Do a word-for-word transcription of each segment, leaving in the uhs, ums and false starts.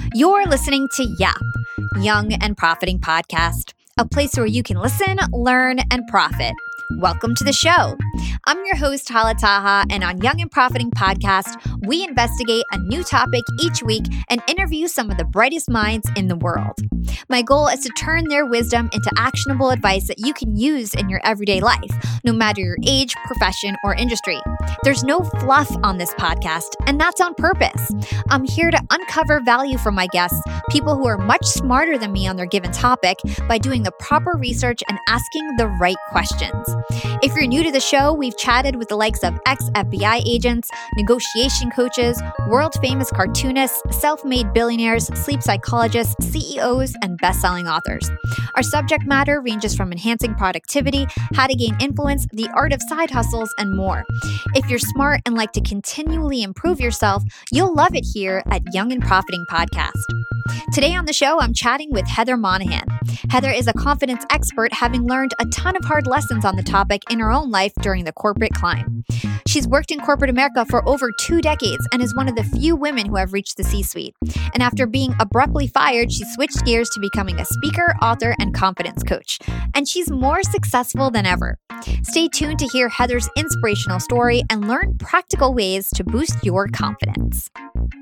You're listening to Yap, Young and Profiting Podcast, a place where you can listen, learn, and profit. Welcome to the show. I'm your host, Hala Taha, and on Young and Profiting Podcast, we investigate a new topic each week and interview some of the brightest minds in the world. My goal is to turn their wisdom into actionable advice that you can use in your everyday life, no matter your age, profession, or industry. There's no fluff on this podcast, and that's on purpose. I'm here to uncover value from my guests, people who are much smarter than me on their given topic, by doing the proper research and asking the right questions. If you're new to the show, we've chatted with the likes of ex-F B I agents, negotiation coaches, world-famous cartoonists, self-made billionaires, sleep psychologists, C E Os, and best-selling authors. Our subject matter ranges from enhancing productivity, how to gain influence, the art of side hustles, and more. If you're smart and like to continually improve yourself, you'll love it here at Young and Profiting Podcast. Today on the show, I'm chatting with Heather Monahan. Heather is a confidence expert, having learned a ton of hard lessons on the topic in her own life during the corporate climb. She's worked in corporate America for over two decades and is one of the few women who have reached the C-suite. And after being abruptly fired, she switched gears to becoming a speaker, author, and confidence coach. And she's more successful than ever. Stay tuned to hear Heather's inspirational story and learn practical ways to boost your confidence.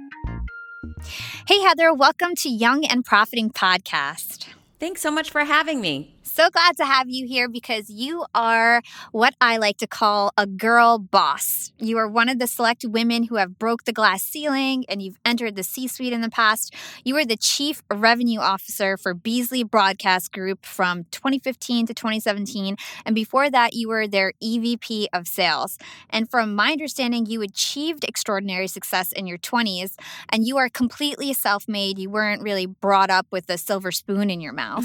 Hey, Heather, welcome to Young and Profiting Podcast. Thanks so much for having me. So glad to have you here because you are what I like to call a girl boss. You are one of the select women who have broke the glass ceiling and you've entered the C-suite in the past. You are the chief revenue officer for Beasley Broadcast Group from twenty fifteen to twenty seventeen. And before that, you were their E V P of sales. And from my understanding, you achieved extraordinary success in your twenties and you are completely self-made. You weren't really brought up with a silver spoon in your mouth.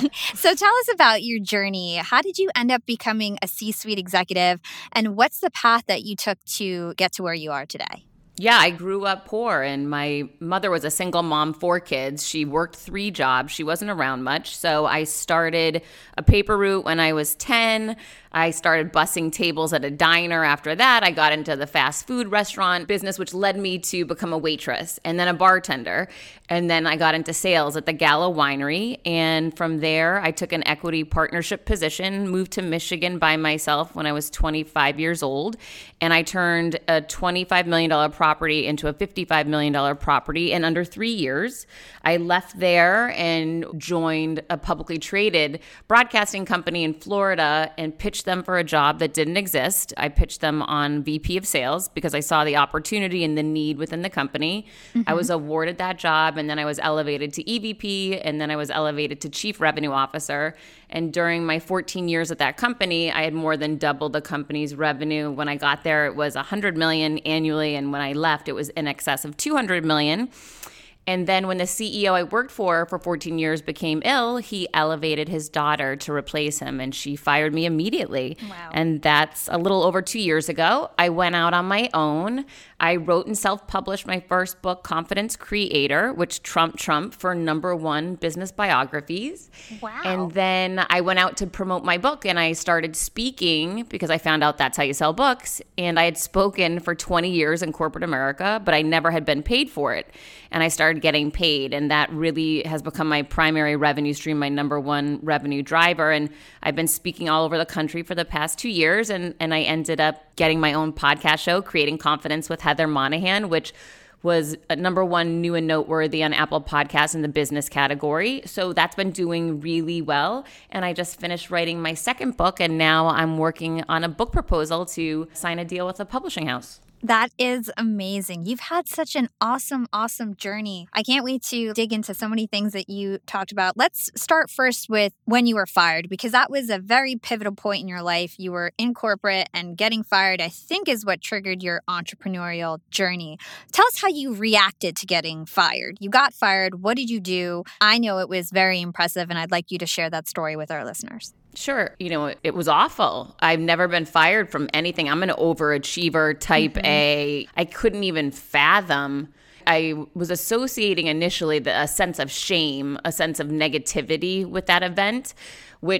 So tell us about your journey. How did you end up becoming a C-suite executive, and what's the path that you took to get to where you are today? Yeah, I grew up poor, and my mother was a single mom, four kids. She worked three jobs. She wasn't around much, so I started a paper route when I was ten. I started bussing tables at a diner. After that, I got into the fast food restaurant business, which led me to become a waitress and then a bartender. And then I got into sales at the Gallo Winery. And from there, I took an equity partnership position, moved to Michigan by myself when I was twenty-five years old. And I turned a twenty-five million dollars property into a fifty-five million dollars property in under three years. I left there and joined a publicly traded broadcasting company in Florida and pitched them for a job that didn't exist. I pitched them on V P of sales because I saw the opportunity and the need within the company. Mm-hmm. I was awarded that job, and then I was elevated to E V P, and then I was elevated to chief revenue officer. And during my fourteen years at that company, I had more than doubled the company's revenue. When I got there, it was one hundred million dollars annually, and when I left, it was in excess of two hundred million dollars. And then when the C E O I worked for for fourteen years became ill, he elevated his daughter to replace him, and she fired me immediately. Wow. And that's a little over two years ago. I went out on my own. I wrote and self-published my first book, Confidence Creator, which trumped Trump for number one business biographies. Wow. And then I went out to promote my book, and I started speaking because I found out that's how you sell books. And I had spoken for twenty years in corporate America, but I never had been paid for it. And I started getting paid, and that really has become my primary revenue stream, my number one revenue driver. And I've been speaking all over the country for the past two years, and, and I ended up getting my own podcast show, Creating Confidence with Heather Monahan, which was a number one new and noteworthy on Apple Podcasts in the business category. So that's been doing really well. And I just finished writing my second book, and now I'm working on a book proposal to sign a deal with a publishing house. That is amazing. You've had such an awesome, awesome journey. I can't wait to dig into so many things that you talked about. Let's start first with when you were fired, because that was a very pivotal point in your life. You were in corporate, and getting fired, I think, is what triggered your entrepreneurial journey. Tell us how you reacted to getting fired. You got fired. What did you do? I know it was very impressive, and I'd like you to share that story with our listeners. Sure. You know, it was awful. I've never been fired from anything. I'm an overachiever, type mm-hmm. A. I couldn't even fathom. I was associating initially the, a sense of shame, a sense of negativity with that event, which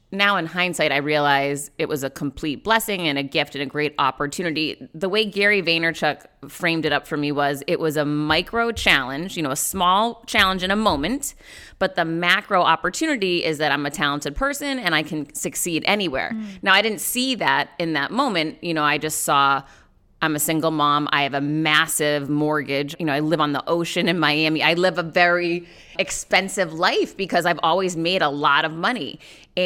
now in hindsight, I realize it was a complete blessing and a gift and a great opportunity. The way Gary Vaynerchuk framed it up for me was it was a micro challenge, you know, a small challenge in a moment, but the macro opportunity is that I'm a talented person and I can succeed anywhere. Mm. Now, I didn't see that in that moment. You know, I just saw I'm a single mom. I have a massive mortgage. You know, I live on the ocean in Miami. I live a very expensive life because I've always made a lot of money.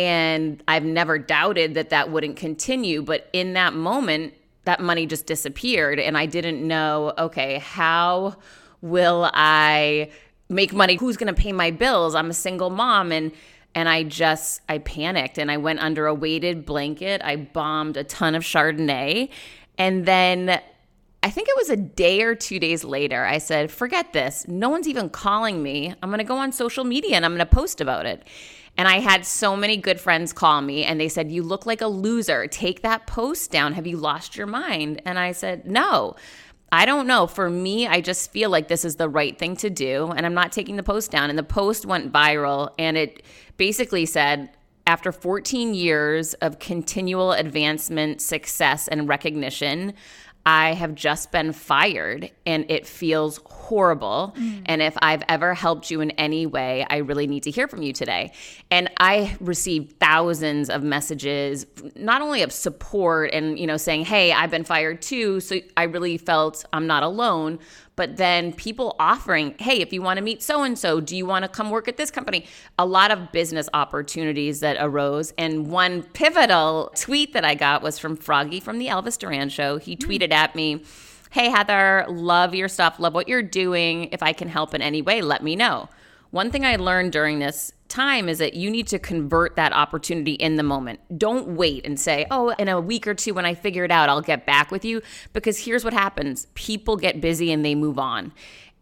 And I've never doubted that that wouldn't continue. But in that moment, that money just disappeared. And I didn't know, okay, how will I make money? Who's going to pay my bills? I'm a single mom. And And I just, I panicked and I went under a weighted blanket. I bombed a ton of Chardonnay. And then I think it was a day or two days later, I said, forget this. No one's even calling me. I'm going to go on social media and I'm going to post about it. And I had so many good friends call me and they said, you look like a loser. Take that post down. Have you lost your mind? And I said, no. I don't know. For me, I just feel like this is the right thing to do, and I'm not taking the post down. And the post went viral, and it basically said, after fourteen years of continual advancement, success, and recognition, I have just been fired, and it feels horrible. Mm. And if I've ever helped you in any way, I really need to hear from you today. And I received thousands of messages, not only of support and, you know, saying, hey, I've been fired too. So I really felt I'm not alone. But then people offering, hey, if you want to meet so-and-so, do you want to come work at this company? A lot of business opportunities that arose. And one pivotal tweet that I got was from Froggy from the Elvis Duran Show. He tweeted at me, hey, Heather, love your stuff, love what you're doing. If I can help in any way, let me know. One thing I learned during this time is that you need to convert that opportunity in the moment. Don't wait and say, oh, in a week or two when I figure it out, I'll get back with you. Because here's what happens. People get busy and they move on.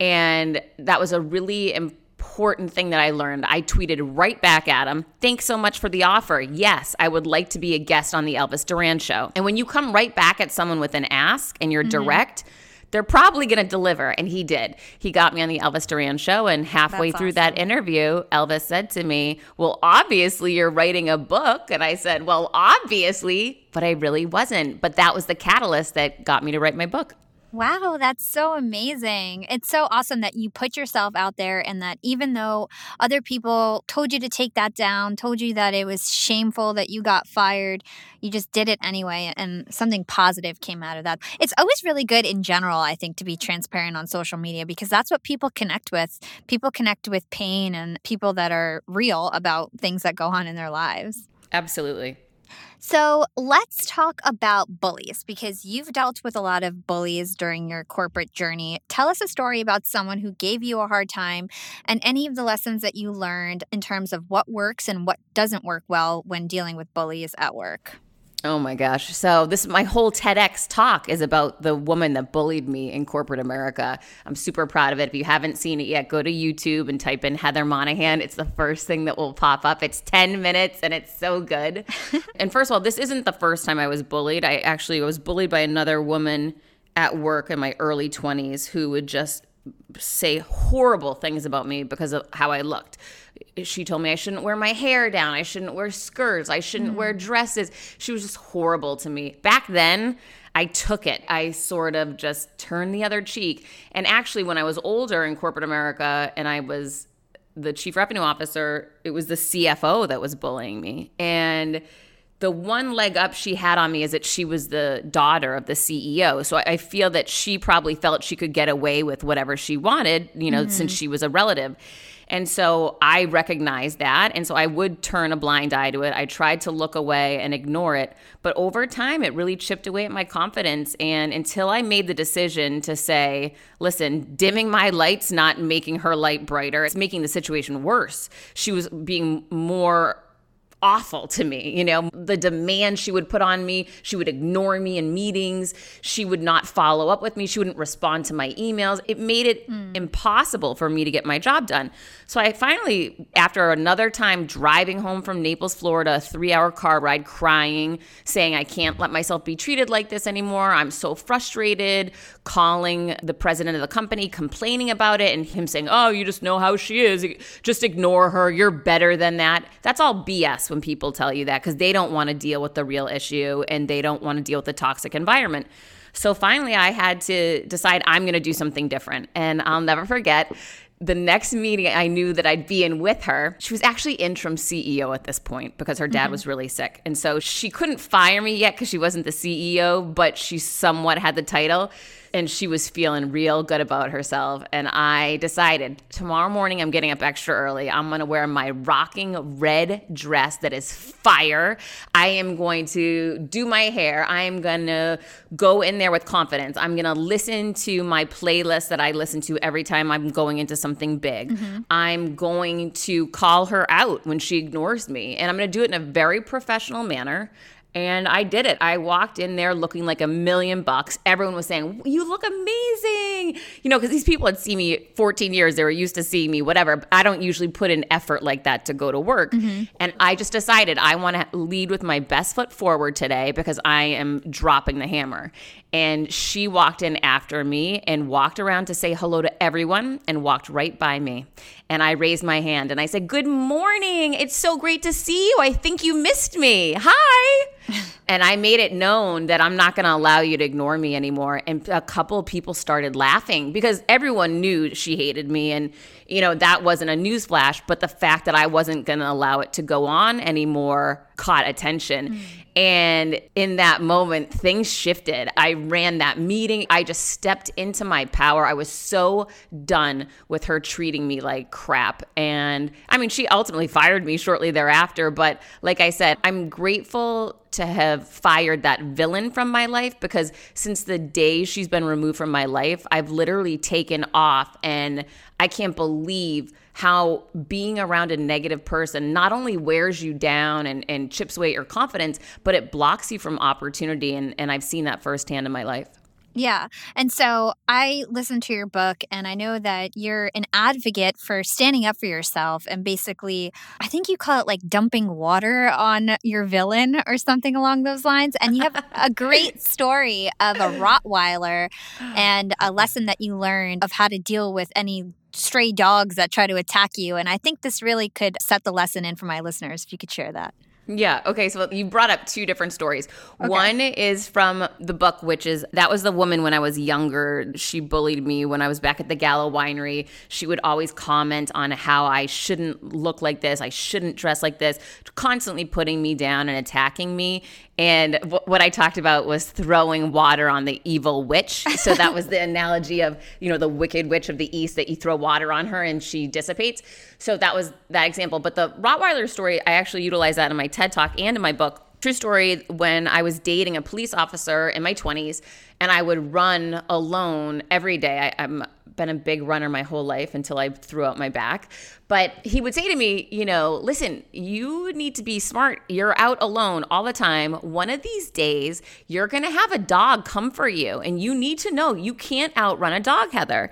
And that was a really important thing that I learned. I tweeted right back at him, thanks so much for the offer. Yes, I would like to be a guest on the Elvis Duran Show. And when you come right back at someone with an ask and you're mm-hmm. direct, they're probably going to deliver. And he did. He got me on the Elvis Duran Show. And halfway That's through awesome. That interview, Elvis said to me, well, obviously you're writing a book. And I said, well, obviously, but I really wasn't. But that was the catalyst that got me to write my book. Wow, that's so amazing. It's so awesome that you put yourself out there and that even though other people told you to take that down, told you that it was shameful that you got fired, you just did it anyway and something positive came out of that. It's always really good in general, I think, to be transparent on social media because that's what people connect with. People connect with pain and people that are real about things that go on in their lives. Absolutely. So let's talk about bullies because you've dealt with a lot of bullies during your corporate journey. Tell us a story about someone who gave you a hard time and any of the lessons that you learned in terms of what works and what doesn't work well when dealing with bullies at work. Oh my gosh. So this, my whole TEDx talk is about the woman that bullied me in corporate America. I'm super proud of it. If you haven't seen it yet, go to YouTube and type in Heather Monahan. It's the first thing that will pop up. It's ten minutes and it's so good. And first of all, this isn't the first time I was bullied. I actually was bullied by another woman at work in my early twenties who would just say horrible things about me because of how I looked. She told me I shouldn't wear my hair down. I shouldn't wear skirts. I shouldn't mm. wear dresses. She was just horrible to me. Back then, I took it. I sort of just turned the other cheek. And actually, when I was older in corporate America and I was the chief revenue officer, it was the C F O that was bullying me. And the one leg up she had on me is that she was the daughter of the C E O. So I feel that she probably felt she could get away with whatever she wanted, you know, mm-hmm. since she was a relative. And so I recognized that. And so I would turn a blind eye to it. I tried to look away and ignore it. But over time, it really chipped away at my confidence. And until I made the decision to say, listen, dimming my light's not making her light brighter. It's making the situation worse. She was being more awful to me. You know, the demand she would put on me, she would ignore me in meetings. She would not follow up with me. She wouldn't respond to my emails. It made it mm. impossible for me to get my job done. So I finally, after another time driving home from Naples, Florida, a three hour car ride, crying, saying, I can't let myself be treated like this anymore. I'm so frustrated, calling the president of the company, complaining about it, and him saying, oh, you just know how she is. Just ignore her. You're better than that. That's all B S. S when people tell you that because they don't want to deal with the real issue and they don't want to deal with the toxic environment. So finally, I had to decide I'm going to do something different. And I'll never forget the next meeting I knew that I'd be in with her. She was actually interim C E O at this point because her dad mm-hmm. was really sick. And so she couldn't fire me yet because she wasn't the C E O, but she somewhat had the title. And she was feeling real good about herself. And I decided tomorrow morning I'm getting up extra early. I'm going to wear my rocking red dress that is fire. I am going to do my hair. I am going to go in there with confidence. I'm going to listen to my playlist that I listen to every time I'm going into something big. Mm-hmm. I'm going to call her out when she ignores me. And I'm going to do it in a very professional manner. And I did it. I walked in there looking like a million bucks. Everyone was saying, you look amazing. You know, because these people had seen me fourteen years. They were used to seeing me, whatever. I don't usually put in effort like that to go to work. Mm-hmm. And I just decided I want to lead with my best foot forward today because I am dropping the hammer. And she walked in after me and walked around to say hello to everyone and walked right by me. And I raised my hand and I said, good morning. It's so great to see you. I think you missed me. Hi. And I made it known that I'm not going to allow you to ignore me anymore. And a couple of people started laughing because everyone knew she hated me. And, you know, that wasn't a newsflash. But the fact that I wasn't going to allow it to go on anymore caught attention. Mm. And in that moment, things shifted. I ran that meeting. I just stepped into my power. I was so done with her treating me like crap. And I mean, she ultimately fired me shortly thereafter. But like I said, I'm grateful to have fired that villain from my life because since the day she's been removed from my life, I've literally taken off. And I can't believe how being around a negative person not only wears you down and, and chips away at your confidence, but it blocks you from opportunity. And, and I've seen that firsthand in my life. Yeah. And so I listened to your book and I know that you're an advocate for standing up for yourself and basically, I think you call it like dumping water on your villain or something along those lines. And you have a great story of a Rottweiler and a lesson that you learned of how to deal with any stray dogs that try to attack you. And I think this really could set the lesson in for my listeners, if you could share that. Yeah. Okay. So you brought up two different stories. Okay. One is from the book, which is that was the woman when I was younger. She bullied me when I was back at the Gallo Winery. She would always comment on how I shouldn't look like this. I shouldn't dress like this, constantly putting me down and attacking me. And w- what I talked about was throwing water on the evil witch. So that was the analogy of, you know, the wicked witch of the East that you throw water on her and she dissipates. So that was that example. But the Rottweiler story, I actually utilize that in my TED Talk and in my book. True story, when I was dating a police officer in my twenties and I would run alone every day. I, I'm been a big runner my whole life until I threw out my back. But he would say to me, you know, listen, you need to be smart. You're out alone all the time. One of these days, you're going to have a dog come for you. And you need to know you can't outrun a dog, Heather.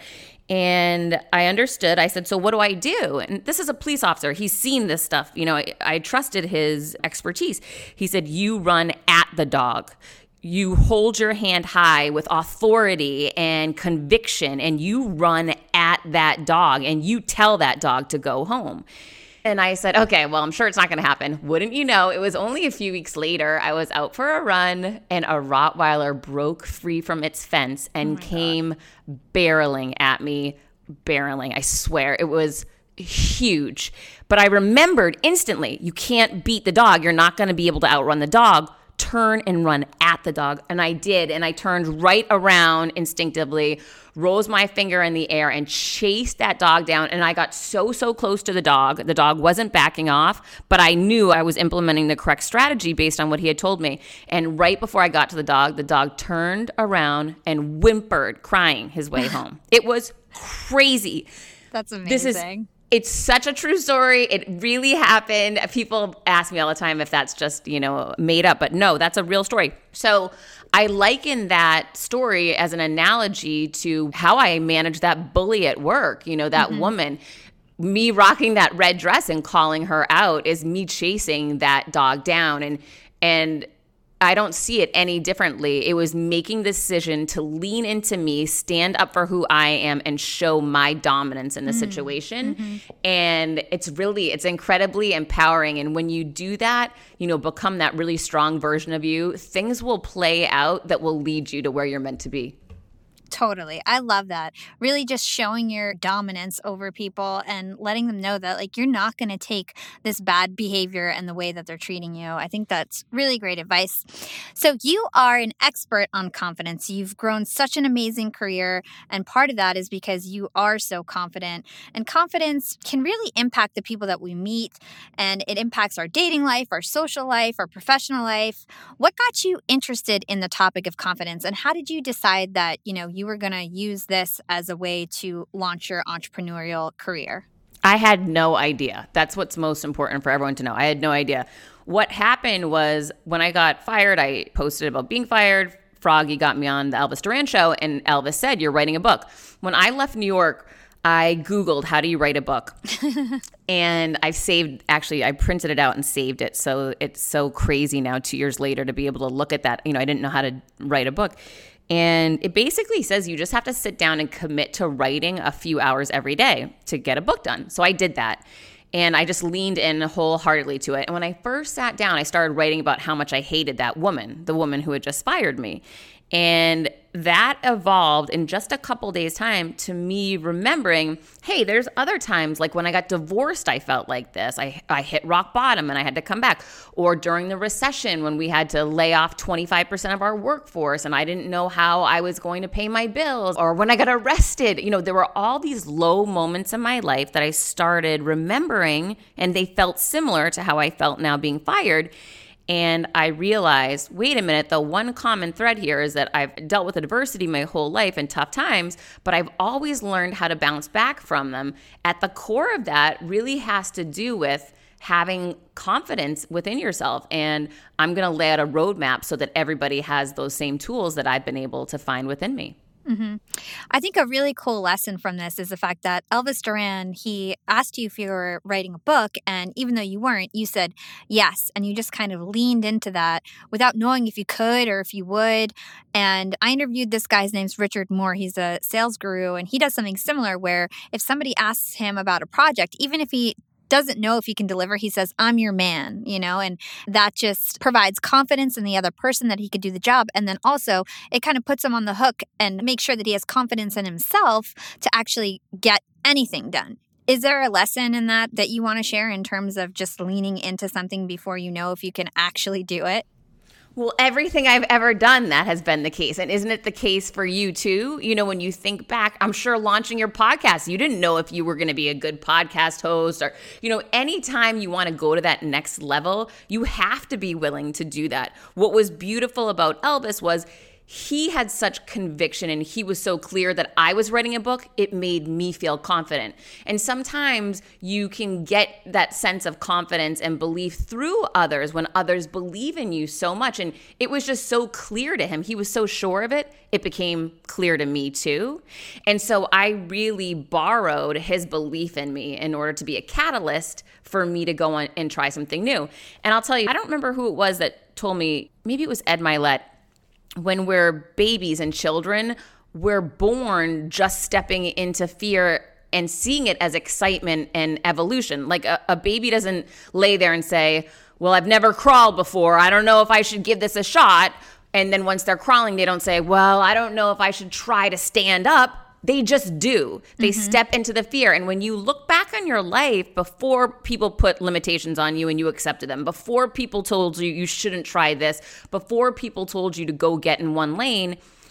And I understood. I said, so what do I do? And this is a police officer. He's seen this stuff. You know, I, I trusted his expertise. He said, you run at the dog. You hold your hand high with authority and conviction, and you run at that dog, and you tell that dog to go home. And I said, okay, well, I'm sure it's not going to happen. Wouldn't you know, it was only a few weeks later, I was out for a run, and a Rottweiler broke free from its fence and oh came God. barreling at me, barreling. I swear, it was huge. But I remembered instantly, you can't beat the dog. You're not going to be able to outrun the dog. Turn and run at the dog. And I did. And I turned right around instinctively, rose my finger in the air and chased that dog down. And I got so, so close to the dog. The dog wasn't backing off, but I knew I was implementing the correct strategy based on what he had told me. And right before I got to the dog, the dog turned around and whimpered, crying his way home. It was crazy. That's amazing. This is It's such a true story. It really happened. People ask me all the time if that's just, you know, made up. But no, that's a real story. So I liken that story as an analogy to how I managed that bully at work. You know, that mm-hmm. woman, me rocking that red dress and calling her out is me chasing that dog down. And, and I don't see it any differently. It was making the decision to lean into me, stand up for who I am, and show my dominance in the mm-hmm. situation. Mm-hmm. And it's really, it's incredibly empowering. And when you do that, you know, become that really strong version of you, things will play out that will lead you to where you're meant to be. Totally. I love that. Really just showing your dominance over people and letting them know that like you're not going to take this bad behavior and the way that they're treating you. I think that's really great advice. So you are an expert on confidence. You've grown such an amazing career, and part of that is because you are so confident. And confidence can really impact the people that we meet, and it impacts our dating life, our social life, our professional life. What got you interested in the topic of confidence, and how did you decide that, you know, you were going to use this as a way to launch your entrepreneurial career? I had no idea. That's what's most important for everyone to know. I had no idea. What happened was when I got fired, I posted about being fired. Froggy got me on the Elvis Duran show, and Elvis said, "You're writing a book." When I left New York, I Googled, how do you write a book? And I saved, actually, I printed it out and saved it. So it's so crazy now, two years later, to be able to look at that. You know, I didn't know how to write a book. And it basically says you just have to sit down and commit to writing a few hours every day to get a book done. So I did that. And I just leaned in wholeheartedly to it. And when I first sat down, I started writing about how much I hated that woman, the woman who had just fired me. And that evolved in just a couple days' time to me remembering, hey, there's other times, like when I got divorced, I felt like this. I, I hit rock bottom and I had to come back. Or during the recession when we had to lay off twenty-five percent of our workforce and I didn't know how I was going to pay my bills. Or when I got arrested. You know, there were all these low moments in my life that I started remembering, and they felt similar to how I felt now being fired. And I realized, wait a minute, the one common thread here is that I've dealt with adversity my whole life and tough times, but I've always learned how to bounce back from them. At the core of that really has to do with having confidence within yourself. And I'm going to lay out a roadmap so that everybody has those same tools that I've been able to find within me. Mm-hmm. I think a really cool lesson from this is the fact that Elvis Duran, he asked you if you were writing a book, and even though you weren't, you said yes, and you just kind of leaned into that without knowing if you could or if you would. And I interviewed this guy's name's Richard Moore. He's a sales guru, and he does something similar where if somebody asks him about a project, even if he doesn't know if he can deliver, he says, "I'm your man," you know, and that just provides confidence in the other person that he could do the job. And then also it kind of puts him on the hook and makes sure that he has confidence in himself to actually get anything done. Is there a lesson in that that you want to share in terms of just leaning into something before you know if you can actually do it? Well, everything I've ever done, that has been the case. And isn't it the case for you too? You know, when you think back, I'm sure launching your podcast, you didn't know if you were going to be a good podcast host or, you know, anytime you want to go to that next level, you have to be willing to do that. What was beautiful about Elvis was he had such conviction and he was so clear that I was writing a book, it made me feel confident. And sometimes you can get that sense of confidence and belief through others when others believe in you so much. And it was just so clear to him. He was so sure of it, it became clear to me too. And so I really borrowed his belief in me in order to be a catalyst for me to go on and try something new. And I'll tell you, I don't remember who it was that told me, maybe it was Ed Milet. When we're babies and children, we're born just stepping into fear and seeing it as excitement and evolution. Like a, a baby doesn't lay there and say, well, I've never crawled before. I don't know if I should give this a shot. And then once they're crawling, they don't say, well, I don't know if I should try to stand up. They just do. They mm-hmm. step into the fear. And when you look back on your life, before people put limitations on you and you accepted them, before people told you you shouldn't try this, before people told you to go get in one lane,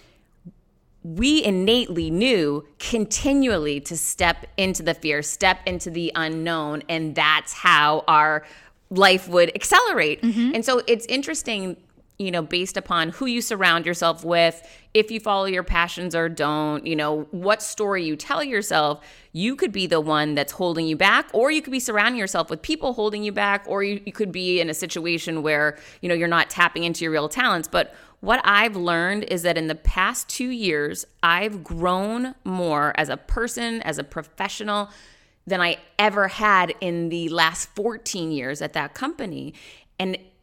we innately knew continually to step into the fear, step into the unknown, and that's how our life would accelerate. Mm-hmm. And so it's interesting, you know, based upon who you surround yourself with, if you follow your passions or don't, you know, what story you tell yourself, you could be the one that's holding you back, or you could be surrounding yourself with people holding you back, or you, you could be in a situation where, you know, you're not tapping into your real talents. But what I've learned is that in the past two years, I've grown more as a person, as a professional, than I ever had in the last fourteen years at that company. And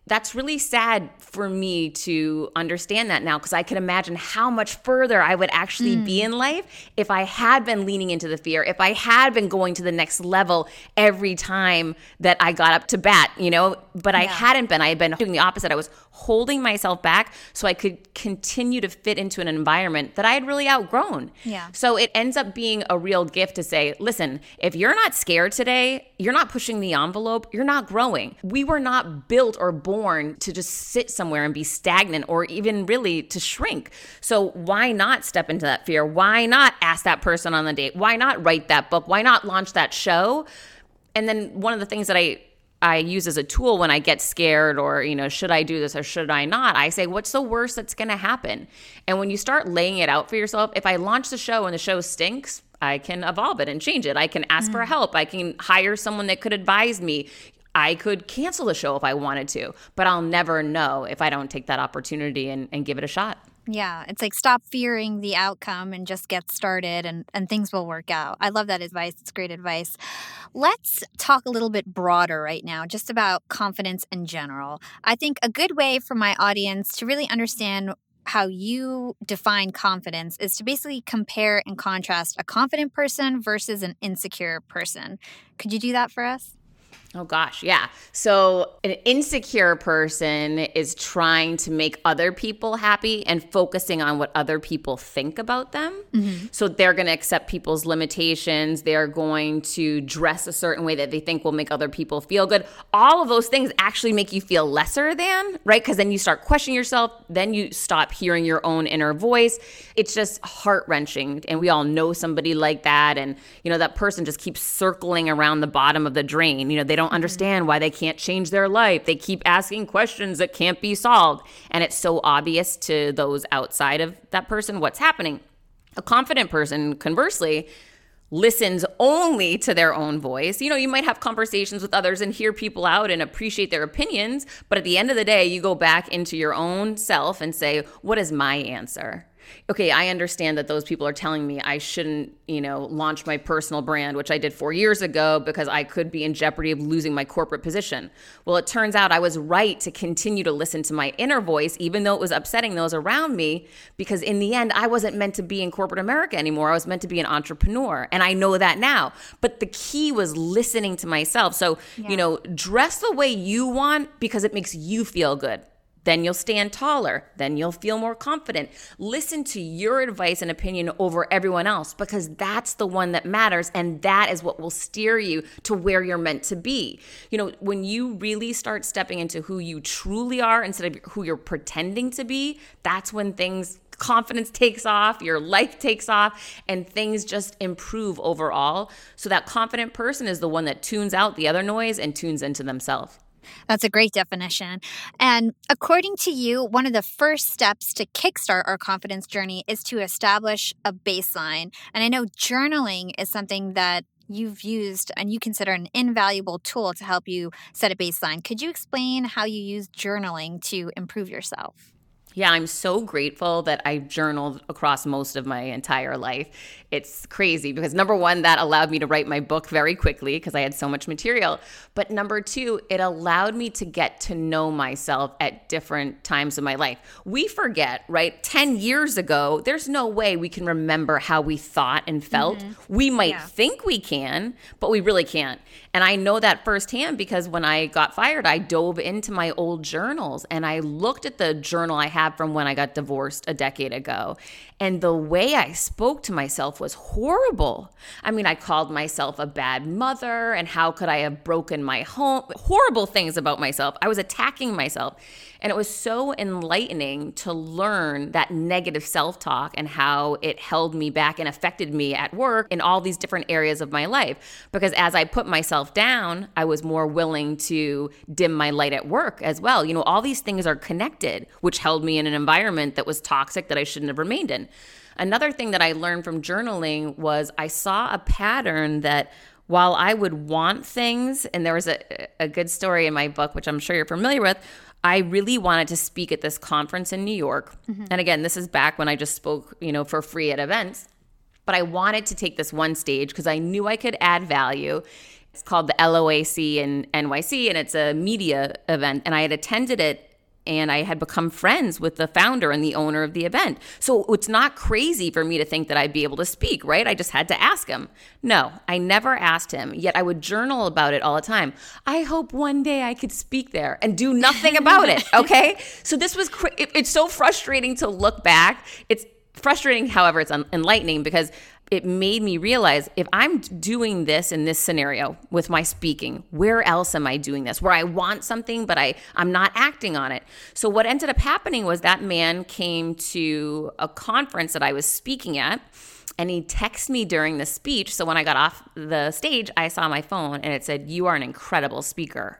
that's really sad for me to understand that now, because I can imagine how much further I would actually mm. be in life if I had been leaning into the fear, if I had been going to the next level every time that I got up to bat, you know, but I yeah. hadn't been. I had been doing the opposite. I was holding myself back so I could continue to fit into an environment that I had really outgrown. Yeah. So it ends up being a real gift to say, listen, if you're not scared today, you're not pushing the envelope, you're not growing. We were not built or born to just sit somewhere and be stagnant or even really to shrink. So why not step into that fear? Why not ask that person on the date? Why not write that book? Why not launch that show? And then one of the things that I I use as a tool when I get scared or, you know, should I do this or should I not? I say, what's the worst that's going to happen? And when you start laying it out for yourself, if I launch the show and the show stinks, I can evolve it and change it. I can ask mm. for help. I can hire someone that could advise me. I could cancel the show if I wanted to, but I'll never know if I don't take that opportunity and, and give it a shot. Yeah, it's like stop fearing the outcome and just get started and, and things will work out. I love that advice. It's great advice. Let's talk a little bit broader right now, just about confidence in general. I think a good way for my audience to really understand how you define confidence is to basically compare and contrast a confident person versus an insecure person. Could you do that for us? Oh gosh, yeah. So an insecure person is trying to make other people happy and focusing on what other people think about them. Mm-hmm. So they're going to accept people's limitations. They're going to dress a certain way that they think will make other people feel good. All of those things actually make you feel lesser than, right? Because then you start questioning yourself. Then you stop hearing your own inner voice. It's just heart-wrenching. And we all know somebody like that. And, you know, that person just keeps circling around the bottom of the drain. You know, they don't understand why they can't change their life. They keep asking questions that can't be solved. And it's so obvious to those outside of that person what's happening. A confident person, conversely, listens only to their own voice. You know, you might have conversations with others and hear people out and appreciate their opinions, but at the end of the day, you go back into your own self and say, what is my answer? Okay, I understand that those people are telling me I shouldn't, you know, launch my personal brand, which I did four years ago because I could be in jeopardy of losing my corporate position. Well, it turns out I was right to continue to listen to my inner voice, even though it was upsetting those around me, because in the end, I wasn't meant to be in corporate America anymore. I was meant to be an entrepreneur, and I know that now. But the key was listening to myself. So, yeah. you know, dress the way you want because it makes you feel good. Then you'll stand taller. Then you'll feel more confident. Listen to your advice and opinion over everyone else because that's the one that matters, and that is what will steer you to where you're meant to be. You know, when you really start stepping into who you truly are instead of who you're pretending to be, that's when things, confidence takes off, your life takes off, and things just improve overall. So that confident person is the one that tunes out the other noise and tunes into themselves. That's a great definition. And according to you, one of the first steps to kickstart our confidence journey is to establish a baseline. And I know journaling is something that you've used and you consider an invaluable tool to help you set a baseline. Could you explain how you use journaling to improve yourself? Yeah, I'm so grateful that I've journaled across most of my entire life. It's crazy because number one, that allowed me to write my book very quickly because I had so much material. But number two, it allowed me to get to know myself at different times of my life. We forget, right? ten years ago, there's no way we can remember how we thought and felt. Mm-hmm. We might yeah. think we can, but we really can't. And I know that firsthand because when I got fired, I dove into my old journals and I looked at the journal I had from when I got divorced a decade ago. And the way I spoke to myself was horrible. I mean, I called myself a bad mother, and how could I have broken my home? Horrible things about myself. I was attacking myself. And it was so enlightening to learn that negative self-talk and how it held me back and affected me at work in all these different areas of my life. Because as I put myself down, I was more willing to dim my light at work as well. You know, all these things are connected, which held me in an environment that was toxic that I shouldn't have remained in. Another thing that I learned from journaling was I saw a pattern that while I would want things, and there was a, a good story in my book, which I'm sure you're familiar with, I really wanted to speak at this conference in New York. Mm-hmm. And again, this is back when I just spoke, you know, for free at events. But I wanted to take this one stage because I knew I could add value. It's called the L O A C in N Y C, and it's a media event. And I had attended it, and I had become friends with the founder and the owner of the event. So it's not crazy for me to think that I'd be able to speak, right? I just had to ask him. No, I never asked him, yet I would journal about it all the time. I hope one day I could speak there, and do nothing about it, okay? So this was, cr- it, it's so frustrating to look back. It's frustrating, however, it's un- enlightening, because it made me realize, if I'm doing this in this scenario with my speaking, where else am I doing this? Where I want something, but I, I'm not acting on it. So what ended up happening was that man came to a conference that I was speaking at, and he texted me during the speech. So when I got off the stage, I saw my phone and it said, "You are an incredible speaker."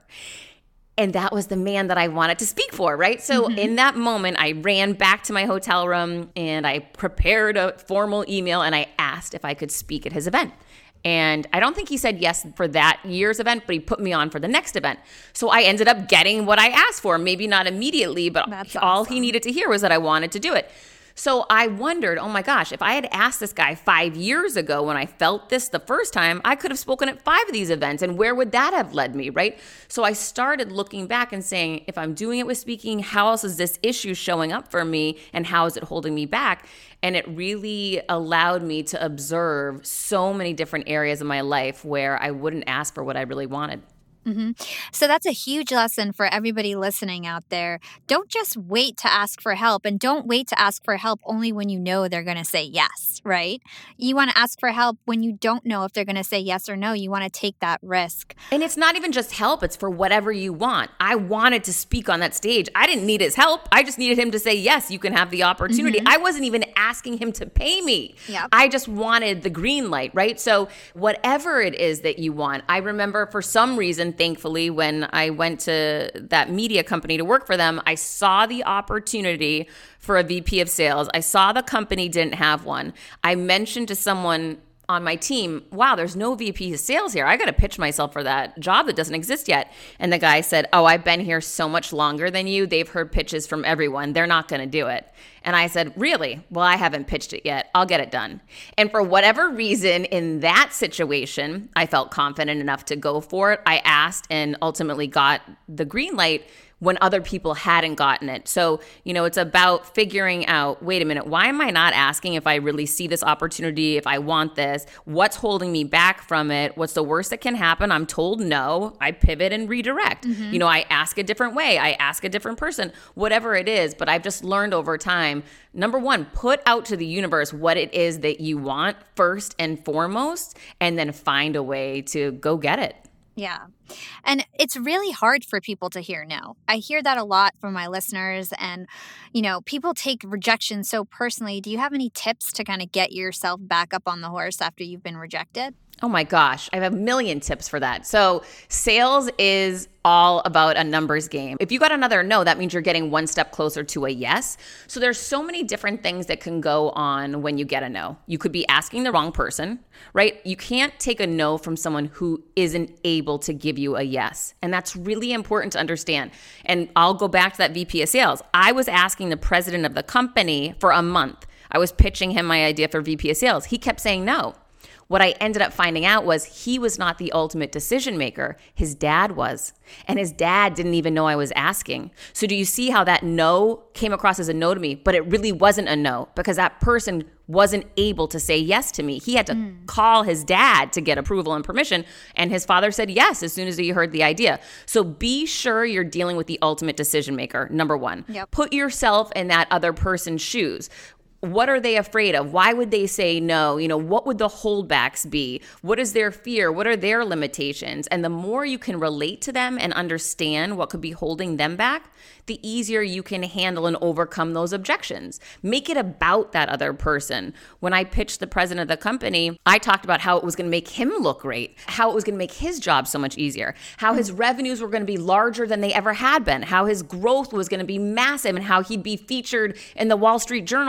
And that was the man that I wanted to speak for, right? So mm-hmm. in that moment, I ran back to my hotel room and I prepared a formal email and I asked if I could speak at his event. And I don't think he said yes for that year's event, but he put me on for the next event. So I ended up getting what I asked for. Maybe not immediately, but That's all awesome. He needed to hear was that I wanted to do it. So I wondered, oh my gosh, if I had asked this guy five years ago when I felt this the first time, I could have spoken at five of these events, and where would that have led me, right? So I started looking back and saying, if I'm doing it with speaking, how else is this issue showing up for me, and how is it holding me back? And it really allowed me to observe so many different areas of my life where I wouldn't ask for what I really wanted. Mm-hmm. So that's a huge lesson for everybody listening out there. Don't just wait to ask for help, and don't wait to ask for help only when you know they're going to say yes, right? You want to ask for help when you don't know if they're going to say yes or no. You want to take that risk. And it's not even just help. It's for whatever you want. I wanted to speak on that stage. I didn't need his help. I just needed him to say, yes, you can have the opportunity. Mm-hmm. I wasn't even asking him to pay me. Yep. I just wanted the green light, right? So whatever it is that you want, I remember for some reason, thankfully, when I went to that media company to work for them, I saw the opportunity for a V P of sales. I saw the company didn't have one. I mentioned to someone on my team, wow, there's no V P of sales here. I got to pitch myself for that job that doesn't exist yet. And the guy said, oh, I've been here so much longer than you. They've heard pitches from everyone. They're not going to do it. And I said, really? Well, I haven't pitched it yet. I'll get it done. And for whatever reason, in that situation, I felt confident enough to go for it. I asked and ultimately got the green light when other people hadn't gotten it. So, you know, it's about figuring out, wait a minute, why am I not asking if I really see this opportunity, if I want this? What's holding me back from it? What's the worst that can happen? I'm told no. I pivot and redirect. Mm-hmm. You know, I ask a different way. I ask a different person, whatever it is. But I've just learned over time, number one, put out to the universe what it is that you want first and foremost, and then find a way to go get it. Yeah. And it's really hard for people to hear no. I hear that a lot from my listeners, and, you know, people take rejection so personally. Do you have any tips to kind of get yourself back up on the horse after you've been rejected? Oh my gosh, I have a million tips for that. So sales is all about a numbers game. If you got another no, that means you're getting one step closer to a yes. So there's so many different things that can go on when you get a no. You could be asking the wrong person, right? You can't take a no from someone who isn't able to give you a yes. And that's really important to understand. And I'll go back to that V P of sales. I was asking the president of the company for a month. I was pitching him my idea for V P of sales. He kept saying no. What I ended up finding out was he was not the ultimate decision maker. His dad was. And his dad didn't even know I was asking. So do you see how that no came across as a no to me, but it really wasn't a no because that person wasn't able to say yes to me. He had to mm. call his dad to get approval and permission. And his father said yes as soon as he heard the idea. So be sure you're dealing with the ultimate decision maker, number one. Yep. Put yourself in that other person's shoes. What are they afraid of? Why would they say no? You know, what would the holdbacks be? What is their fear? What are their limitations? And the more you can relate to them and understand what could be holding them back, the easier you can handle and overcome those objections. Make it about that other person. When I pitched the president of the company, I talked about how it was going to make him look great, how it was going to make his job so much easier, how his revenues were going to be larger than they ever had been, how his growth was going to be massive, and how he'd be featured in the Wall Street Journal for all the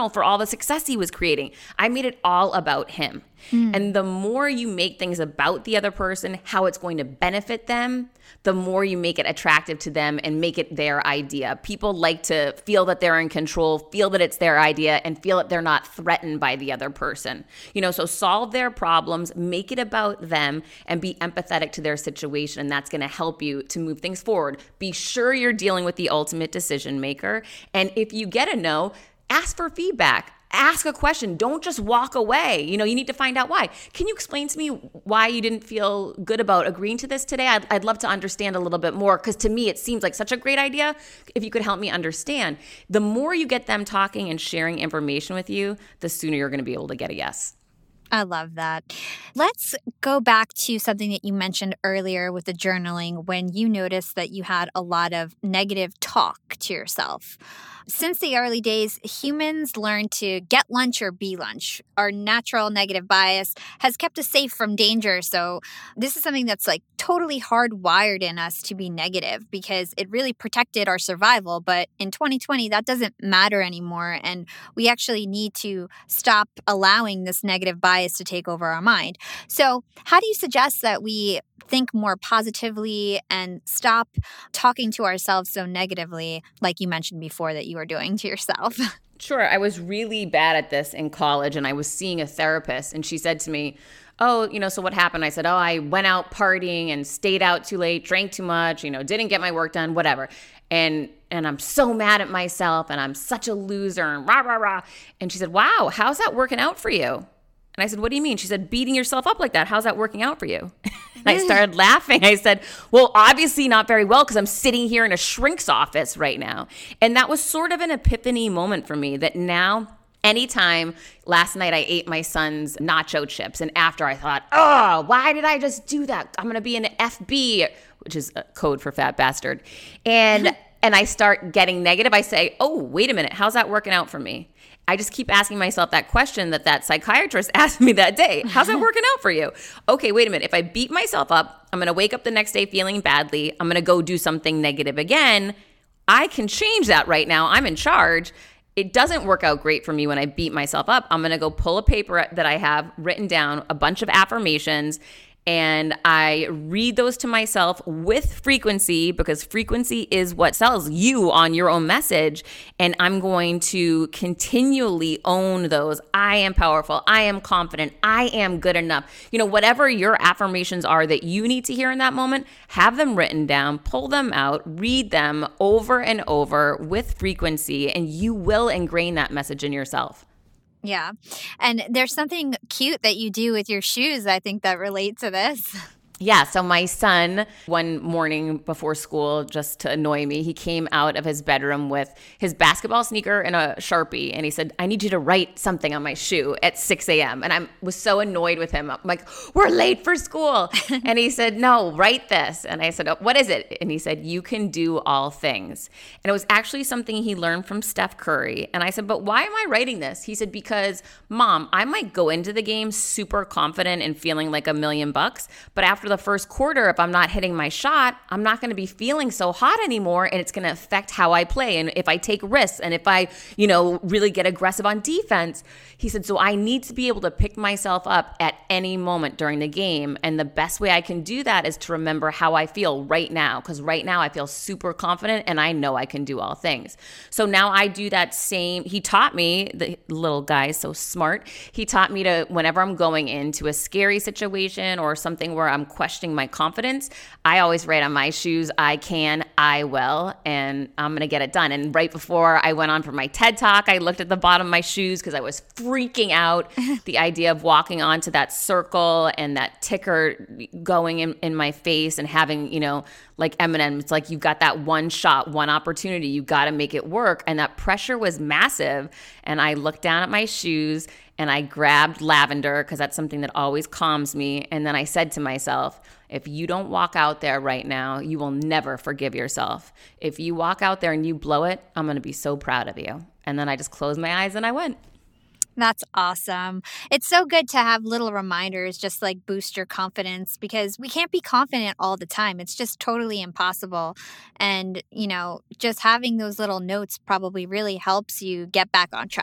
the success he was creating. I made it all about him. Mm. And the more you make things about the other person, how it's going to benefit them, the more you make it attractive to them and make it their idea. People like to feel that they're in control, feel that it's their idea, and feel that they're not threatened by the other person. You know, so solve their problems, make it about them, and be empathetic to their situation. And that's going to help you to move things forward. Be sure you're dealing with the ultimate decision maker. And if you get a no, ask for feedback. Ask a question. Don't just walk away. You know, you need to find out why. Can you explain to me why you didn't feel good about agreeing to this today? I'd, I'd love to understand a little bit more, because to me, it seems like such a great idea. If you could help me understand, the more you get them talking and sharing information with you, the sooner you're going to be able to get a yes. I love that. Let's go back to something that you mentioned earlier with the journaling, when you noticed that you had a lot of negative talk to yourself. Since the early days, humans learn to get lunch or be lunch. Our natural negative bias has kept us safe from danger. So this is something that's like totally hardwired in us to be negative, because it really protected our survival. But in twenty twenty, that doesn't matter anymore. And we actually need to stop allowing this negative bias to take over our mind. So how do you suggest that we think more positively and stop talking to ourselves so negatively, like you mentioned before that you were doing to yourself? Sure. I was really bad at this in college, and I was seeing a therapist, and she said to me, oh, you know, so what happened? I said, oh, I went out partying and stayed out too late, drank too much, you know, didn't get my work done, whatever. And and I'm so mad at myself, and I'm such a loser, and rah, rah, rah. And she said, wow, how's that working out for you? And I said, what do you mean? She said, beating yourself up like that, how's that working out for you? And I started laughing. I said, well, obviously not very well, because I'm sitting here in a shrink's office right now. And that was sort of an epiphany moment for me, that now anytime, last night I ate my son's nacho chips, and after I thought, oh, why did I just do that? I'm going to be an F B, which is a code for fat bastard. And and I start getting negative. I say, oh, wait a minute, how's that working out for me? I just keep asking myself that question that that psychiatrist asked me that day. How's that working out for you? Okay, wait a minute. If I beat myself up, I'm going to wake up the next day feeling badly. I'm going to go do something negative again. I can change that right now. I'm in charge. It doesn't work out great for me when I beat myself up. I'm going to go pull a paper that I have written down, a bunch of affirmations, and I read those to myself with frequency, because frequency is what sells you on your own message. And I'm going to continually own those. I am powerful. I am confident. I am good enough. You know, whatever your affirmations are that you need to hear in that moment, have them written down, pull them out, read them over and over with frequency, and you will ingrain that message in yourself. Yeah. And there's something cute that you do with your shoes, I think, that relate to this. Yeah. So my son, one morning before school, just to annoy me, he came out of his bedroom with his basketball sneaker and a Sharpie. And he said, I need you to write something on my shoe at six a.m. And I was so annoyed with him. I'm like, we're late for school. And he said, no, write this. And I said, oh, what is it? And he said, you can do all things. And it was actually something he learned from Steph Curry. And I said, but why am I writing this? He said, because Mom, I might go into the game super confident and feeling like a million bucks. But after the first quarter, if I'm not hitting my shot, I'm not going to be feeling so hot anymore, and it's going to affect how I play and if I take risks and if I, you know, really get aggressive on defense. He said, so I need to be able to pick myself up at any moment during the game, and the best way I can do that is to remember how I feel right now, because right now I feel super confident and I know I can do all things. So now I do that same. He taught me, the little guy is so smart, he taught me to, whenever I'm going into a scary situation or something where I'm questioning my confidence, I always write on my shoes, I can, I will, and I'm going to get it done. And right before I went on for my TED Talk, I looked at the bottom of my shoes because I was freaking out. The idea of walking onto that circle and that ticker going in, in my face and having, you know, like Eminem, it's like you've got that one shot, one opportunity, you got to make it work. And that pressure was massive. And I looked down at my shoes and I grabbed lavender, because that's something that always calms me. And then I said to myself, if you don't walk out there right now, you will never forgive yourself. If you walk out there and you blow it, I'm going to be so proud of you. And then I just closed my eyes and I went. That's awesome. It's so good to have little reminders just like boost your confidence, because we can't be confident all the time. It's just totally impossible. And, you know, just having those little notes probably really helps you get back on track.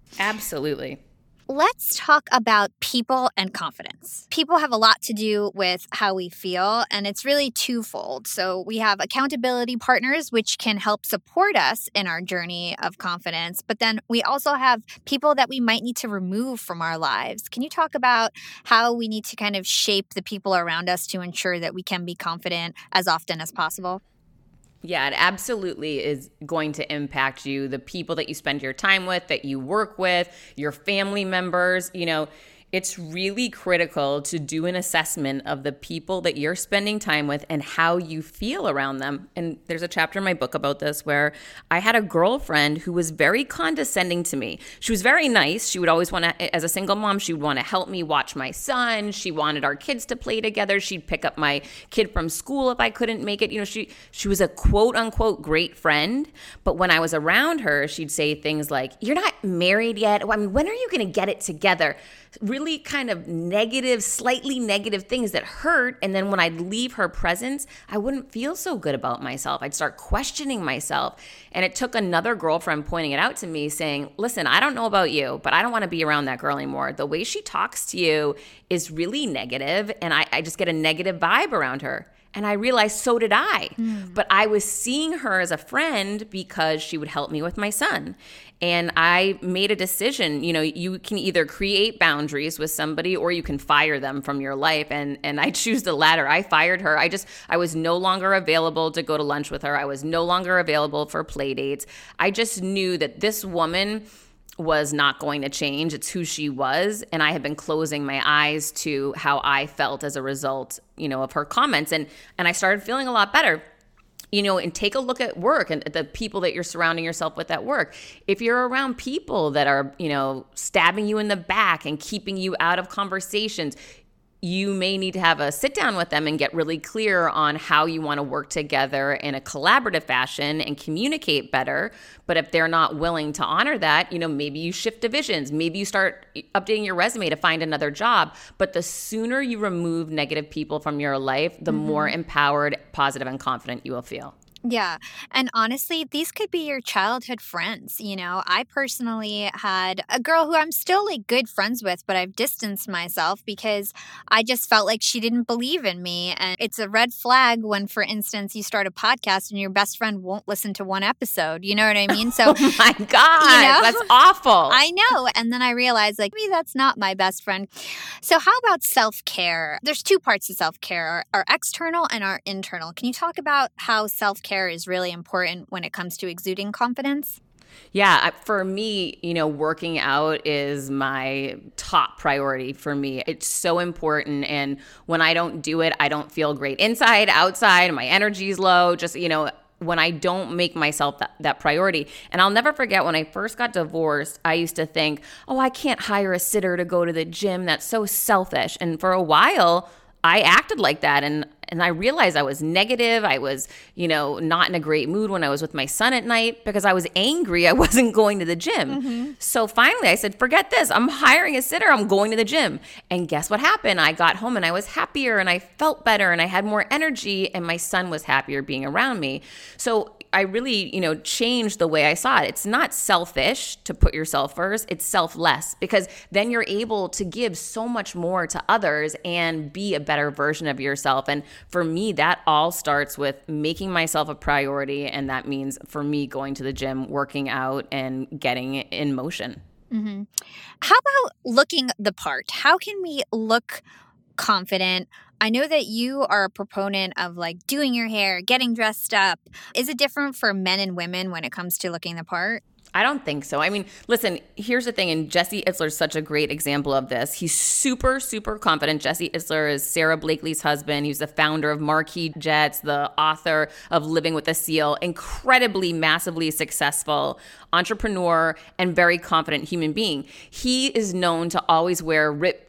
Absolutely. Let's talk about people and confidence. People have a lot to do with how we feel, and it's really twofold. So we have accountability partners, which can help support us in our journey of confidence. But then we also have people that we might need to remove from our lives. Can you talk about how we need to kind of shape the people around us to ensure that we can be confident as often as possible? Yeah, it absolutely is going to impact you. The people that you spend your time with, that you work with, your family members, you know, it's really critical to do an assessment of the people that you're spending time with and how you feel around them. And there's a chapter in my book about this where I had a girlfriend who was very condescending to me. She was very nice. She would always want to, as a single mom, she would want to help me watch my son. She wanted our kids to play together. She'd pick up my kid from school if I couldn't make it. You know, she she was a quote unquote great friend. But when I was around her, she'd say things like, "You're not married yet. I mean, when are you going to get it together?" Really kind of negative, slightly negative things that hurt. And then when I'd leave her presence, I wouldn't feel so good about myself. I'd start questioning myself. And it took another girlfriend pointing it out to me saying, listen, I don't know about you, but I don't want to be around that girl anymore. The way she talks to you is really negative, and I, I just get a negative vibe around her. And I realized so did I. Mm. But I was seeing her as a friend because she would help me with my son. And I made a decision, you know, you can either create boundaries with somebody or you can fire them from your life. And and I choose the latter. I fired her. I just, I was no longer available to go to lunch with her. I was no longer available for play dates. I just knew that this woman was not going to change. It's who she was. And I had been closing my eyes to how I felt as a result, you know, of her comments. And and I started feeling a lot better. You know, and take a look at work and the people that you're surrounding yourself with at work. If you're around people that are, you know, stabbing you in the back and keeping you out of conversations, you may need to have a sit down with them and get really clear on how you want to work together in a collaborative fashion and communicate better. But if they're not willing to honor that, you know, maybe you shift divisions. Maybe you start updating your resume to find another job. But the sooner you remove negative people from your life, the mm-hmm. more empowered, positive, and confident you will feel. Yeah. And honestly, these could be your childhood friends. You know, I personally had a girl who I'm still like good friends with, but I've distanced myself because I just felt like she didn't believe in me. And it's a red flag when, for instance, you start a podcast and your best friend won't listen to one episode. You know what I mean? So, oh my God, you know, that's awful. I know. And then I realized like, maybe that's not my best friend. So how about self-care? There's two parts to self-care, our, our external and our internal. Can you talk about how self-care care is really important when it comes to exuding confidence? Yeah, for me, you know, working out is my top priority for me. It's so important. And when I don't do it, I don't feel great inside, outside, my energy's low. Just, you know, when I don't make myself that, that priority. And I'll never forget when I first got divorced, I used to think, oh, I can't hire a sitter to go to the gym. That's so selfish. And for a while, I acted like that. And And I realized I was negative. I was, you know, not in a great mood when I was with my son at night because I was angry I wasn't going to the gym. Mm-hmm. So finally I said, forget this. I'm hiring a sitter. I'm going to the gym. And guess what happened? I got home and I was happier and I felt better and I had more energy and my son was happier being around me. So I really, you know, changed the way I saw it. It's not selfish to put yourself first. It's selfless because then you're able to give so much more to others and be a better version of yourself. And for me, that all starts with making myself a priority. And that means for me going to the gym, working out, and getting in motion. Mm-hmm. How about looking the part? How can we look confident? I know that you are a proponent of like doing your hair, getting dressed up. Is it different for men and women when it comes to looking the part? I don't think so. I mean, listen, here's the thing, and Jesse Itzler is such a great example of this. He's super, super confident. Jesse Itzler is Sarah Blakely's husband. He's the founder of Marquis Jets, the author of Living with a Seal, incredibly, massively successful entrepreneur and very confident human being. He is known to always wear ripped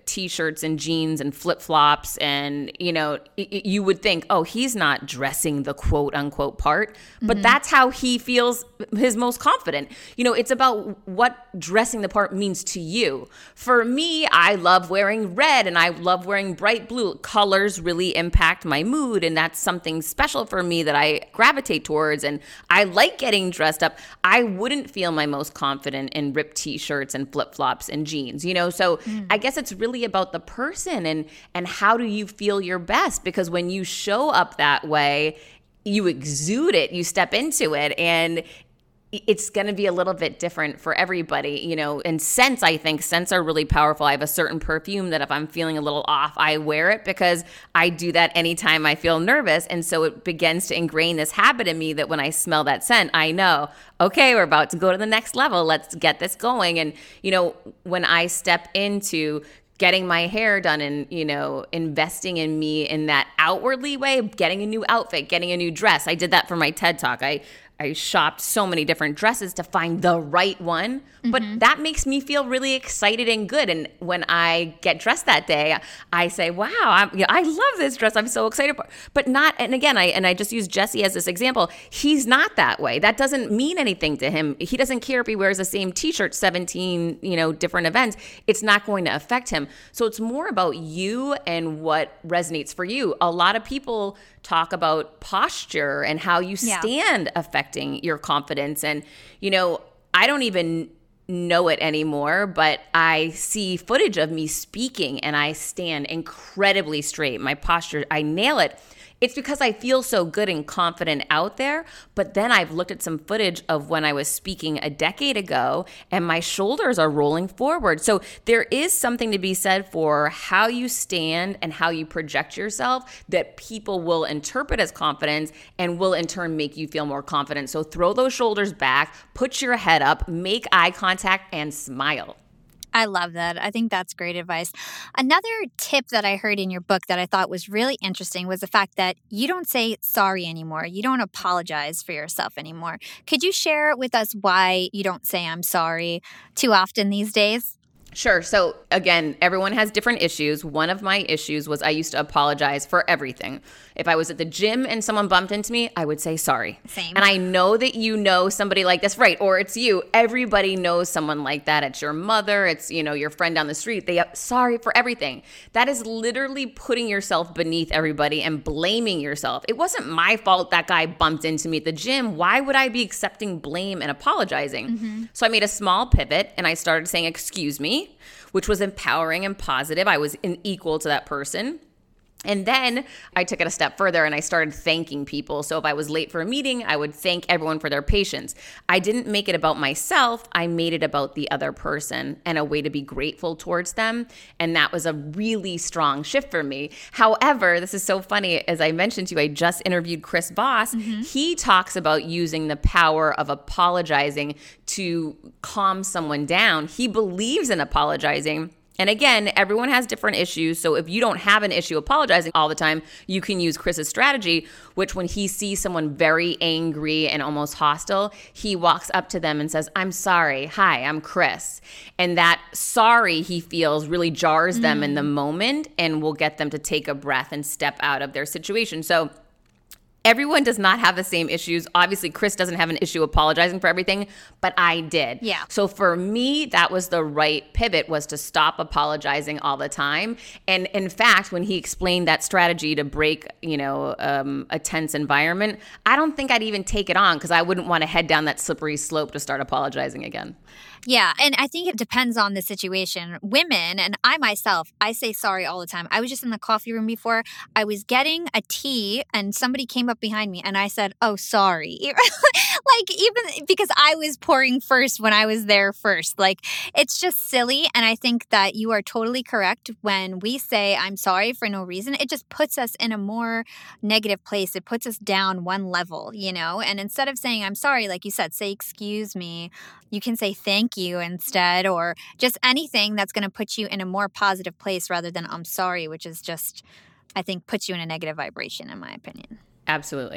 t-shirts and jeans and flip-flops and, you know, y- you would think, oh, he's not dressing the quote unquote part, but mm-hmm. that's how he feels his most confident. You know, it's about what dressing the part means to you. For me, I love wearing red and I love wearing bright blue. Colors really impact my mood, and that's something special for me that I gravitate towards, and I like getting dressed up. I wouldn't feel my most confident in ripped t-shirts and flip-flops and jeans, you know? So mm. I guess it's really about the person and and how do you feel your best, because when you show up that way, you exude it, you step into it, and it's going to be a little bit different for everybody, you know, and scents, I think scents are really powerful. I have a certain perfume that if I'm feeling a little off, I wear it because I do that anytime I feel nervous. And so it begins to ingrain this habit in me that when I smell that scent, I know, okay, we're about to go to the next level. Let's get this going. And, you know, when I step into getting my hair done and, you know, investing in me in that outwardly way, getting a new outfit, getting a new dress. I did that for my TED Talk. I I shopped so many different dresses to find the right one, but mm-hmm. that makes me feel really excited and good. And when I get dressed that day, I say, wow, I'm, you know, I love this dress. I'm so excited for it. But not, and again, I and I just use Jesse as this example. He's not that way. That doesn't mean anything to him. He doesn't care if he wears the same t-shirt seventeen, you know, different events. It's not going to affect him. So it's more about you and what resonates for you. A lot of people talk about posture and how you stand yeah. affecting your confidence. And, you know, I don't even know it anymore, but I see footage of me speaking and I stand incredibly straight. My posture, I nail it. It's because I feel so good and confident out there. But then I've looked at some footage of when I was speaking a decade ago and my shoulders are rolling forward. So there is something to be said for how you stand and how you project yourself that people will interpret as confidence and will in turn make you feel more confident. So throw those shoulders back, put your head up, make eye contact, and smile. I love that. I think that's great advice. Another tip that I heard in your book that I thought was really interesting was the fact that you don't say sorry anymore. You don't apologize for yourself anymore. Could you share with us why you don't say I'm sorry too often these days? Sure. So again, everyone has different issues. One of my issues was I used to apologize for everything. If I was at the gym and someone bumped into me, I would say sorry. Same. And I know that you know somebody like this, right? Or it's you. Everybody knows someone like that. It's your mother. It's, you know, your friend down the street. They are sorry for everything. That is literally putting yourself beneath everybody and blaming yourself. It wasn't my fault that guy bumped into me at the gym. Why would I be accepting blame and apologizing? Mm-hmm. So I made a small pivot and I started saying, excuse me, which was empowering and positive. I was an equal to that person. And then I took it a step further and I started thanking people. So if I was late for a meeting, I would thank everyone for their patience. I didn't make it about myself. I made it about the other person and a way to be grateful towards them. And that was a really strong shift for me. However, this is so funny. As I mentioned to you, I just interviewed Chris Voss. Mm-hmm. He talks about using the power of apologizing to calm someone down. He believes in apologizing. And again, everyone has different issues. So if you don't have an issue apologizing all the time, you can use Chris's strategy, which when he sees someone very angry and almost hostile, he walks up to them and says, I'm sorry. Hi, I'm Chris. And that sorry he feels really jars mm. them in the moment and will get them to take a breath and step out of their situation. So everyone does not have the same issues. Obviously, Chris doesn't have an issue apologizing for everything, but I did. Yeah. So for me, that was the right pivot, was to stop apologizing all the time. And in fact, when he explained that strategy to break, you know, um, a tense environment, I don't think I'd even take it on because I wouldn't want to head down that slippery slope to start apologizing again. Yeah, and I think it depends on the situation. Women, and I myself, I say sorry all the time. I was just in the coffee room before. I was getting a tea, and somebody came up behind me, and I said, oh, sorry. Like, even because I was pouring first when I was there first. Like, it's just silly, and I think that you are totally correct. When we say, I'm sorry for no reason, it just puts us in a more negative place. It puts us down one level, you know? And instead of saying, I'm sorry, like you said, say, excuse me. You can say thank you instead, or just anything that's going to put you in a more positive place rather than I'm sorry, which is just, I think, puts you in a negative vibration, in my opinion. Absolutely.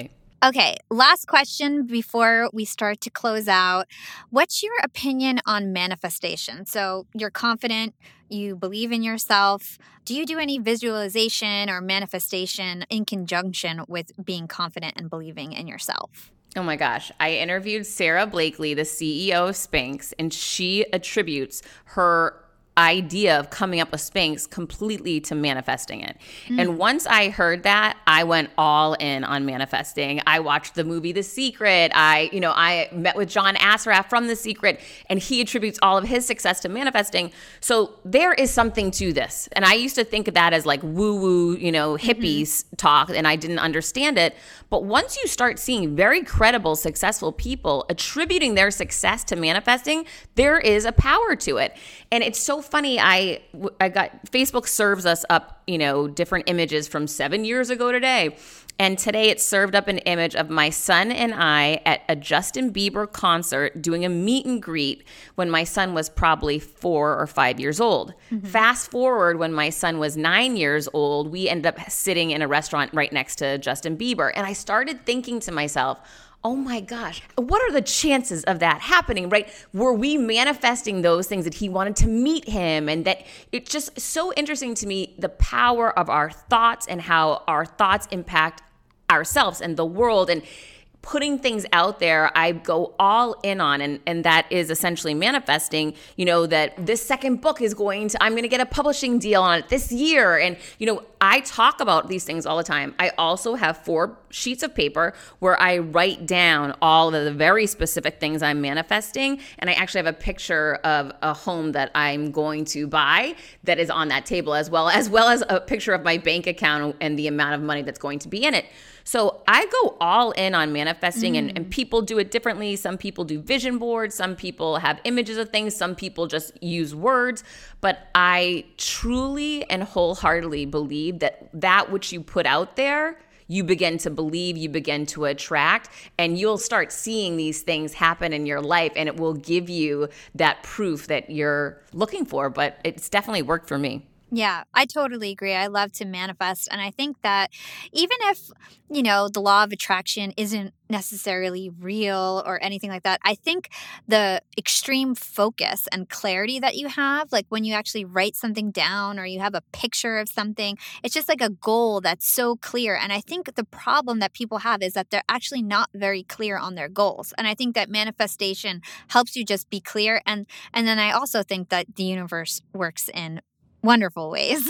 Okay, last question before we start to close out. What's your opinion on manifestation? So you're confident, you believe in yourself. Do you do any visualization or manifestation in conjunction with being confident and believing in yourself? Oh my gosh. I interviewed Sarah Blakely, the C E O of Spanx, and she attributes her idea of coming up with Spanx completely to manifesting it. Mm. And once I heard that, I went all in on manifesting. I watched the movie The Secret. I, you know, I met with John Assaraf from The Secret, and he attributes all of his success to manifesting. So there is something to this. And I used to think of that as like woo-woo, you know, hippies mm-hmm. talk, and I didn't understand it. But once you start seeing very credible, successful people attributing their success to manifesting, there is a power to it. And it's so funny. I, I got, Facebook serves us up, you know, different images from seven years ago today. And today it served up an image of my son and I at a Justin Bieber concert doing a meet and greet when my son was probably four or five years old. Mm-hmm. Fast forward, when my son was nine years old, we ended up sitting in a restaurant right next to Justin Bieber. And I started thinking to myself, oh my gosh, what are the chances of that happening, right? Were we manifesting those things that he wanted to meet him? And that it's just so interesting to me, the power of our thoughts and how our thoughts impact ourselves and the world. And putting things out there, I go all in on, and, and that is essentially manifesting, you know, that this second book is going to, I'm going to get a publishing deal on it this year. And, you know, I talk about these things all the time. I also have four sheets of paper where I write down all of the very specific things I'm manifesting. And I actually have a picture of a home that I'm going to buy that is on that table, as well, as well as a picture of my bank account and the amount of money that's going to be in it. So I go all in on manifesting, mm. and, and people do it differently. Some people do vision boards. Some people have images of things. Some people just use words. But I truly and wholeheartedly believe that that which you put out there, you begin to believe, you begin to attract, and you'll start seeing these things happen in your life, and it will give you that proof that you're looking for. But it's definitely worked for me. Yeah, I totally agree. I love to manifest. And I think that even if, you know, the law of attraction isn't necessarily real or anything like that, I think the extreme focus and clarity that you have, like when you actually write something down or you have a picture of something, it's just like a goal that's so clear. And I think the problem that people have is that they're actually not very clear on their goals. And I think that manifestation helps you just be clear. And, and then I also think that the universe works in wonderful ways.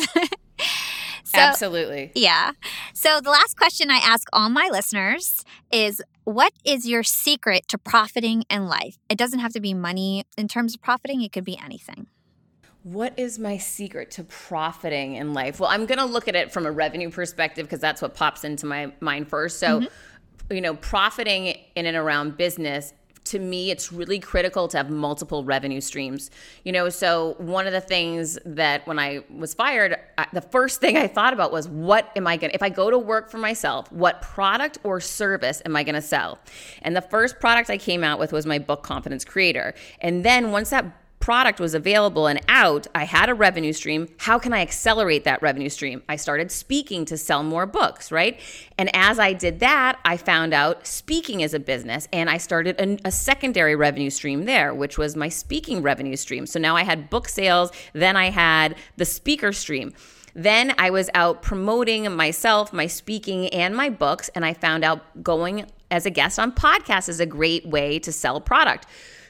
So, absolutely. Yeah. So the last question I ask all my listeners is, what is your secret to profiting in life? It doesn't have to be money in terms of profiting. It could be anything. What is my secret to profiting in life? Well, I'm going to look at it from a revenue perspective because that's what pops into my mind first. So, mm-hmm. you know, profiting in and around business, to me, it's really critical to have multiple revenue streams. You know, so one of the things that when I was fired, I, the first thing I thought about was, what am I going to, if I go to work for myself, what product or service am I going to sell? And the first product I came out with was my book, Confidence Creator. And then once that product was available and out, I had a revenue stream. How can I accelerate that revenue stream? I started speaking to sell more books, right? And as I did that, I found out speaking is a business, and I started a, a secondary revenue stream there, which was my speaking revenue stream. So now I had book sales, then I had the speaker stream. Then I was out promoting myself, my speaking, and my books, and I found out going as a guest on podcasts is a great way to sell product.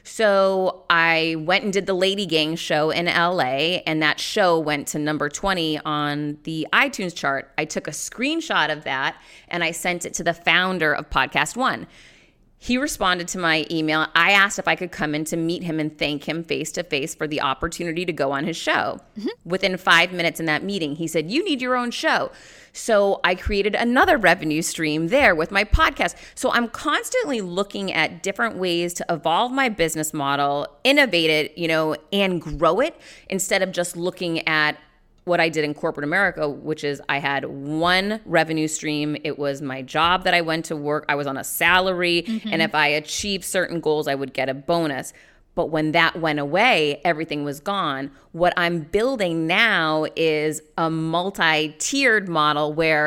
So I went and did the Lady Gang show in L A, and that show went to number twenty on the iTunes chart. I took a screenshot of that, and I sent it to the founder of Podcast One. He responded to my email. I asked if I could come in to meet him and thank him face-to-face for the opportunity to go on his show. Mm-hmm. Within five minutes in that meeting, he said, "You need your own show." So I created another revenue stream there with my podcast. So I'm constantly looking at different ways to evolve my business model, innovate it, you know, and grow it, instead of just looking at what I did in corporate America, which is I had one revenue stream. It was my job that I went to work. I was on a salary. Mm-hmm. And if I achieved certain goals, I would get a bonus. But when that went away, everything was gone. What I'm building now is a multi-tiered model where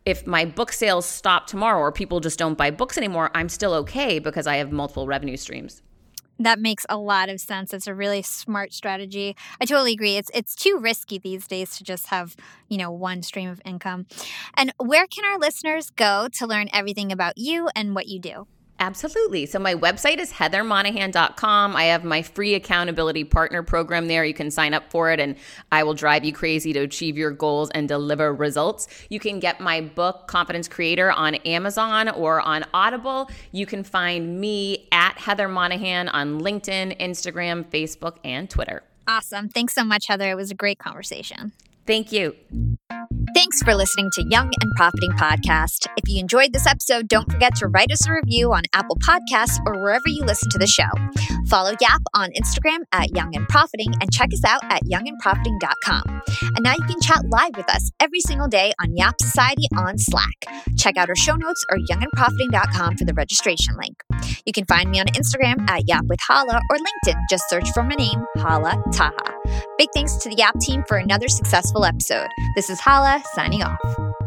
if my book sales stop tomorrow or people just don't buy books anymore, I'm still okay because I have multiple revenue streams. That makes a lot of sense. It's a really smart strategy. I totally agree. It's it's too risky these days to just have, you know, one stream of income. And where can our listeners go to learn everything about you and what you do? Absolutely. So my website is heather monahan dot com. I have my free accountability partner program there. You can sign up for it and I will drive you crazy to achieve your goals and deliver results. You can get my book, Confidence Creator, on Amazon or on Audible. You can find me at Heather Monahan on LinkedIn, Instagram, Facebook, and Twitter. Awesome. Thanks so much, Heather. It was a great conversation. Thank you. Thanks for listening to Young and Profiting Podcast. If you enjoyed this episode, don't forget to write us a review on Apple Podcasts or wherever you listen to the show. Follow Yap on Instagram at Young and Profiting and check us out at young and profiting dot com. And now you can chat live with us every single day on Yap Society on Slack. Check out our show notes or young and profiting dot com for the registration link. You can find me on Instagram at Yap with Hala or LinkedIn. Just search for my name, Hala Taha. Big thanks to the Yap team for another successful episode. This is Hala signing off.